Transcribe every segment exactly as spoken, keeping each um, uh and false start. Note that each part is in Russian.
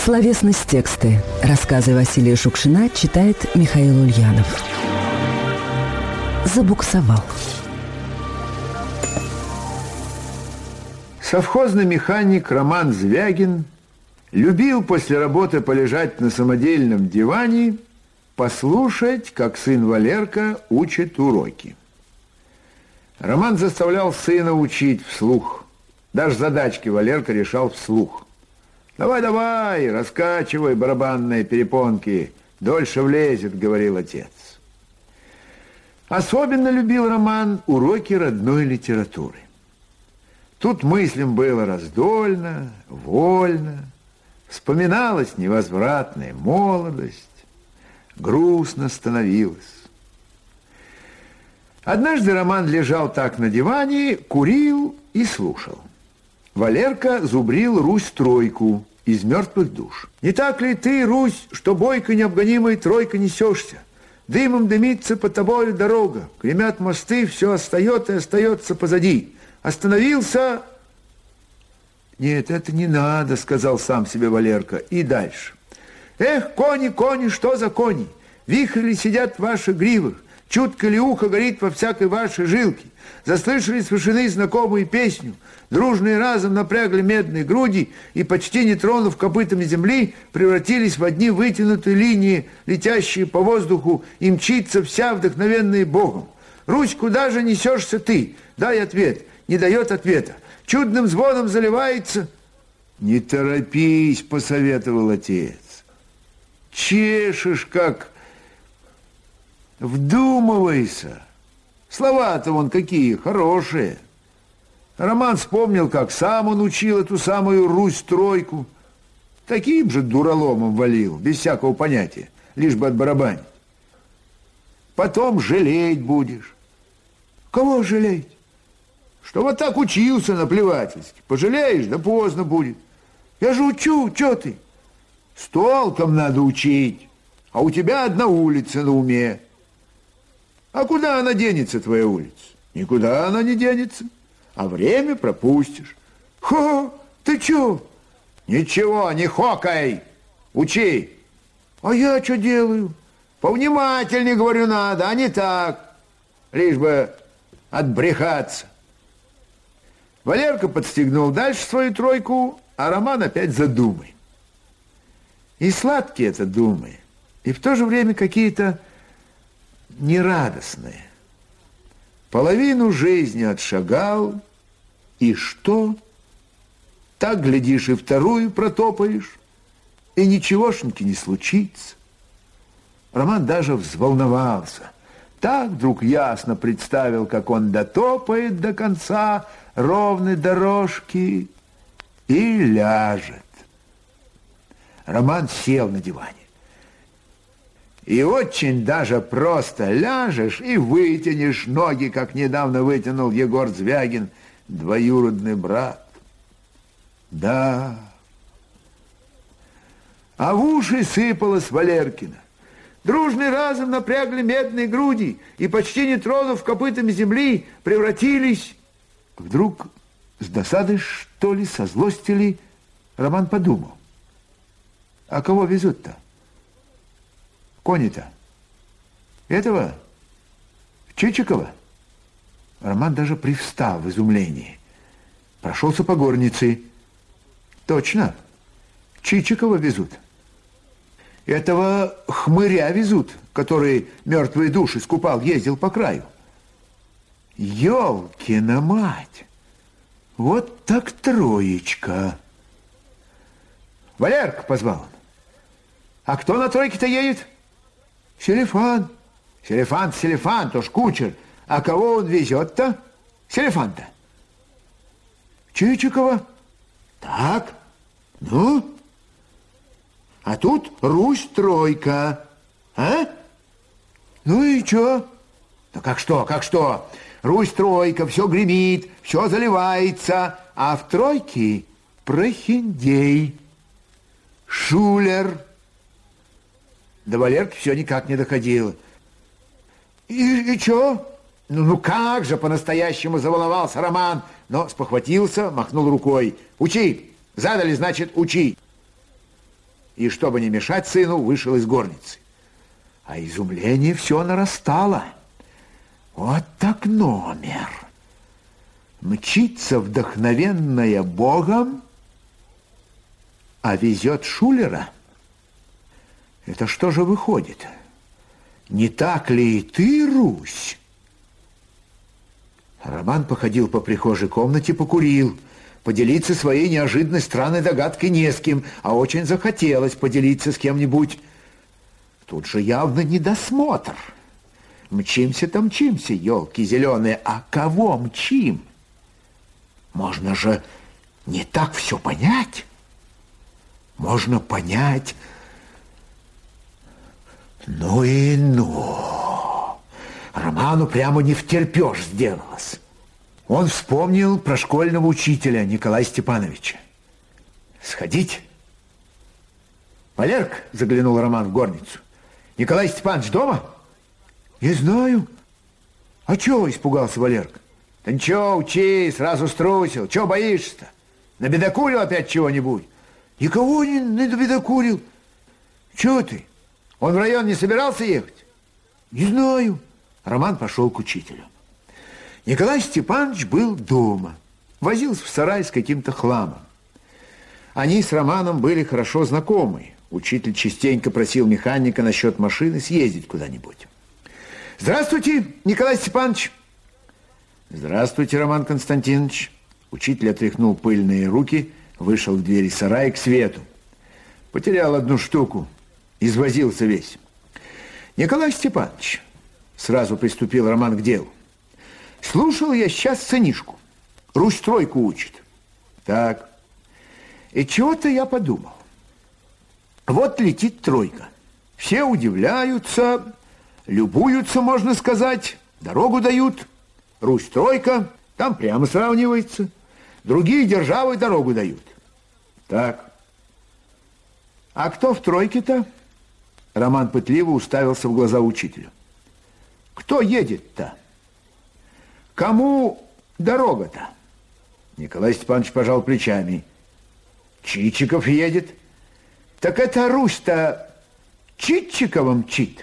Словесность тексты. Рассказы Василия Шукшина читает Михаил Ульянов. Забуксовал. Совхозный механик Роман Звягин любил после работы полежать на самодельном диване, послушать, как сын Валерка учит уроки. Роман заставлял сына учить вслух. Даже задачки Валерка решал вслух. «Давай, давай, раскачивай барабанные перепонки, дольше влезет», — говорил отец. Особенно любил Роман уроки родной литературы. Тут мыслям было раздольно, вольно, вспоминалась невозвратная молодость, грустно становилось. Однажды Роман лежал так на диване, курил и слушал. Валерка зубрил Русь-тройку из «Мертвых душ». «Не так ли ты, Русь, что бойко необгонимой тройка несешься? Дымом дымится под тобою дорога, гремят мосты, все остается и остается позади. Остановился...» «Нет, это не надо», — сказал сам себе Валерка. И дальше. «Эх, кони, кони, что за кони? Вихри ли сидят в ваших гривах? Чутко ли ухо горит во всякой вашей жилке? Заслышали с вышины знакомую песню? Дружные разом напрягли медные груди и, почти не тронув копытами земли, превратились в одни вытянутые линии, летящие по воздуху, и мчится вся вдохновенная Богом. Русь, куда же несешься ты? Дай ответ». Не дает ответа. Чудным звоном заливается. «Не торопись», — посоветовал отец. «Чешешь, как... Вдумывайся. Слова-то вон какие хорошие». Роман вспомнил, как сам он учил эту самую Русь-тройку. Таким же дураломом валил, без всякого понятия, лишь бы отбарабанить. «Потом жалеть будешь». «Кого жалеть?» «Что вот так учился наплевательски. Пожалеешь, да поздно будет». «Я же учу, что ты?» «С толком надо учить, а у тебя одна улица на уме». «А куда она денется, твоя улица?» «Никуда она не денется, а время пропустишь». «Хо, ты чё?» «Ничего, не хокай, учи». «А я что делаю?» «Повнимательнее, говорю, надо, а не так, лишь бы отбрехаться». Валерка подстегнул дальше свою тройку, а Роман опять за думой. И сладкие это думы, и в то же время какие-то нерадостные. Половину жизни отшагал, и что? Так, глядишь, и вторую протопаешь, и ничегошеньки не случится. Роман даже взволновался. Так вдруг ясно представил, как он дотопает до конца ровной дорожки и ляжет. Роман сел на диване. И очень даже просто ляжешь и вытянешь ноги, как недавно вытянул Егор Звягин, двоюродный брат. Да. А в уши сыпалось Валеркина. Дружный разом напрягли медные груди и, почти не тронув копытами земли, превратились... Вдруг с досады, что ли, со злости ли, Роман подумал. А кого везут-то? Кони-то? Этого? Чичикова? Роман даже привстал в изумлении. Прошелся по горнице. Точно, Чичикова везут. Этого хмыря везут, который мертвые души скупал, ездил по краю. Ёлкина мать! Вот так троечка. Валерка, позвал он. А кто на тройке-то едет? Селифан. Селифан, Селифан, то ж кучер. А кого он везет-то? Селифан-то. Чичикова. Так, ну... А тут Русь-тройка. А? Ну и чё? Ну как что, как что? Русь-тройка, все гремит, все заливается, а в тройке прохиндей, шулер. До Валерки все никак не доходило. И, и чё? Ну, ну как же, по-настоящему заволновался Роман, но спохватился, махнул рукой. Учи, задали, значит, учи. и, чтобы не мешать сыну, вышел из горницы. А изумление все нарастало. Вот так номер. Мчится вдохновенная Богом, а везет шулера. Это что же выходит? Не так ли и ты, Русь? Роман походил по прихожей комнате, покурил. Поделиться своей неожиданной странной догадкой не с кем, а очень захотелось поделиться с кем-нибудь. Тут же явно недосмотр. Мчимся-то мчимся, елки зеленые, а кого мчим? Можно же не так все понять. Можно понять... Ну и ну. Роману прямо не втерпешь сделалось. Он вспомнил про школьного учителя Николая Степановича. Сходить? Валерка, заглянул Роман в горницу. Николай Степанович дома? Не знаю. А чего испугался Валерка? Да ничего, учи, сразу струсил. Чего боишься-то? Набедокурил опять чего-нибудь? Никого не набедокурил. Чего ты? Он в район не собирался ехать? Не знаю. Роман пошел к учителю. Николай Степанович был дома. Возился в сарай с каким-то хламом. Они с Романом были хорошо знакомы. Учитель частенько просил механика насчет машины съездить куда-нибудь. Здравствуйте, Николай Степанович. Здравствуйте, Роман Константинович. Учитель отряхнул пыльные руки, вышел в двери сарая к свету. Потерял одну штуку. Извозился весь. Николай Степанович, сразу приступил Роман к делу. Слушал я сейчас сынишку. Русь тройку учит. Так. И чего-то я подумал. Вот летит тройка. Все удивляются, любуются, можно сказать, дорогу дают. Русь тройка, там прямо сравнивается. Другие державы дорогу дают. Так. А кто в тройке-то? Роман пытливо уставился в глаза учителю. Кто едет-то? Кому дорога-то? Николай Степанович пожал плечами. Чичиков едет. Так это Русь-то Чичикова мчит.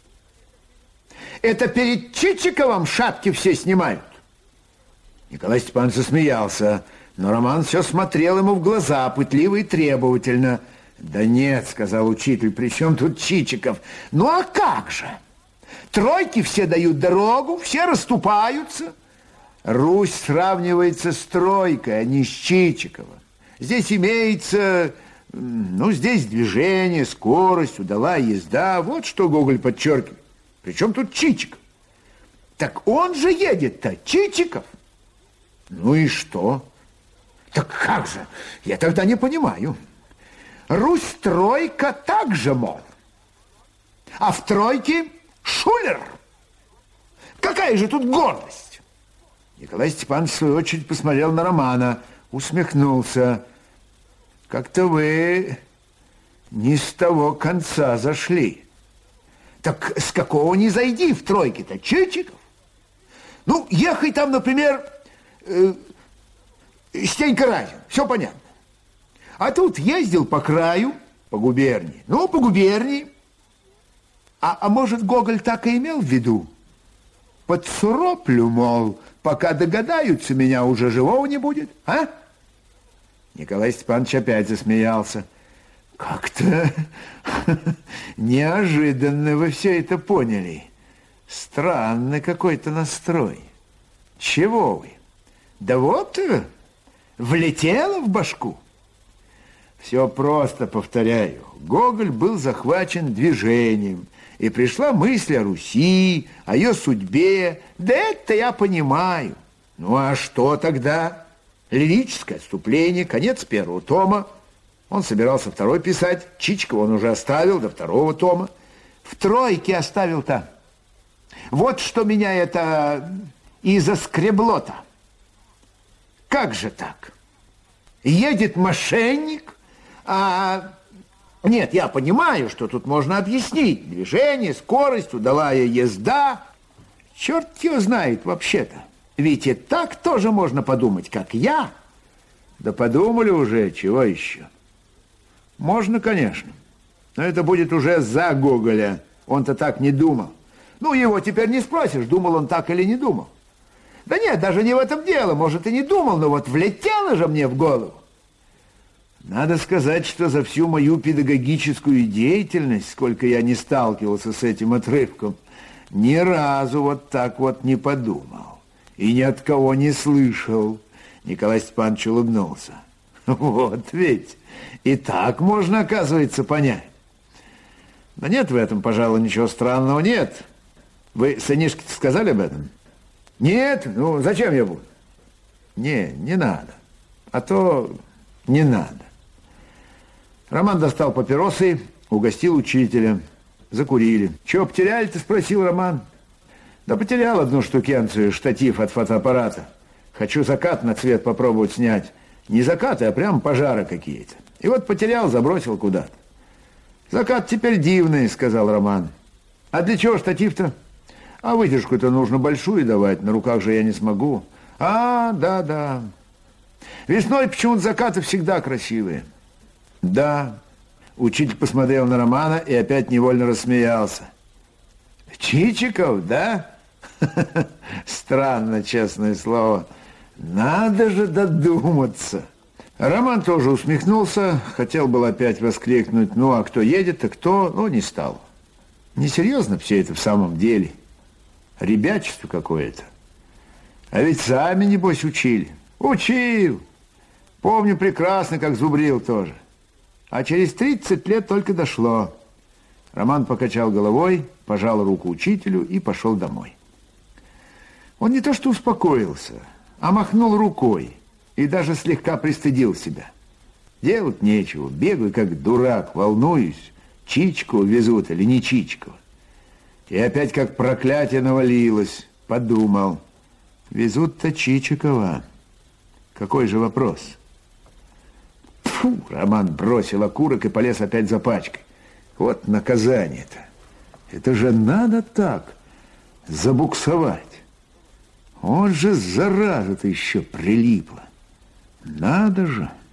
Это перед Чичиковым шапки все снимают. Николай Степанович засмеялся, но Роман все смотрел ему в глаза, пытливо и требовательно. Да нет, сказал учитель, при чем тут Чичиков? Ну а как же? Тройки все дают дорогу, все расступаются. Русь сравнивается с тройкой, а не с Чичиковым. Здесь имеется, ну, здесь движение, скорость, удалая езда. Вот что Гоголь подчеркивает. Причем тут Чичиков? Так он же едет-то, Чичиков. Ну и что? Так как же? Я тогда не понимаю. Русь тройка так же, мол. А в тройке шулер. Какая же тут гордость? Николай Степанович, в свою очередь, посмотрел на Романа, усмехнулся. Как-то вы не с того конца зашли. Так с какого не зайди в тройке-то, Чичиков? Ну, ехай там, например, э, Стенька Разин, все понятно. А тут ездил по краю, по губернии. Ну, по губернии. А, а может, Гоголь так и имел в виду? Подсуроплю, мол, пока догадаются, меня уже живого не будет, а? Николай Степанович опять засмеялся. Как-то неожиданно вы все это поняли. Странный какой-то настрой. Чего вы? Да вот, влетело в башку. Все просто, повторяю. Гоголь был захвачен движением, и пришла мысль о Руси, о ее судьбе. Да это я понимаю. Ну а что тогда? Лирическое отступление, конец первого тома. Он собирался второй писать. Чичикова он уже оставил до второго тома. В тройке оставил-то. Вот что меня это и заскребло-то. Как же так? Едет мошенник, а... Нет, я понимаю, что тут можно объяснить. Движение, скорость, удалая езда. Черт его знает вообще-то. Ведь и так тоже можно подумать, как я. Да подумали уже, чего еще? Можно, конечно. Но это будет уже за Гоголя. Он-то так не думал. Ну, его теперь не спросишь, думал он так или не думал. Да нет, даже не в этом дело. Может, и не думал, но вот влетело же мне в голову. Надо сказать, что за всю мою педагогическую деятельность, сколько я не сталкивался с этим отрывком, ни разу вот так вот не подумал. И ни от кого не слышал. Николай Степанович улыбнулся. Вот ведь. И так можно, оказывается, понять. Да нет в этом, пожалуй, ничего странного нет. Вы сынишке сказали об этом? Нет? Ну, зачем я буду? Не, не надо. А то не надо. Роман достал папиросы, угостил учителя. Закурили. «Чего потеряли-то?» – спросил Роман. «Да потерял одну штукенцию, штатив от фотоаппарата. Хочу закат на цвет попробовать снять. Не закаты, а прям пожары какие-то. И вот потерял, забросил куда-то». «Закат теперь дивный», – сказал Роман. «А для чего штатив-то?» «А выдержку-то нужно большую давать, на руках же я не смогу». «А, да-да. Весной почему-то закаты всегда красивые». «Да». Учитель посмотрел на Романа и опять невольно рассмеялся. «Чичиков, да? Странно, честное слово. Надо же додуматься». Роман тоже усмехнулся, хотел был опять воскликнуть: «Ну, а кто едет, а кто?» Но не стал. Несерьезно все это в самом деле. Ребячество какое-то. А ведь сами, небось, учили. Учил. Помню прекрасно, как зубрил тоже. А через тридцать лет только дошло. Роман покачал головой, пожал руку учителю и пошел домой. Он не то что успокоился, а махнул рукой и даже слегка пристыдил себя. Делать нечего, бегаю как дурак, волнуюсь, Чичкову везут или не Чичкову. И опять как проклятие навалилось. Подумал, везут-то Чичикова. Какой же вопрос? Фу, Роман бросил окурок и полез опять за пачкой. Вот наказание-то. Это же надо так забуксовать. Он же, зараза-то, еще прилипла. Надо же.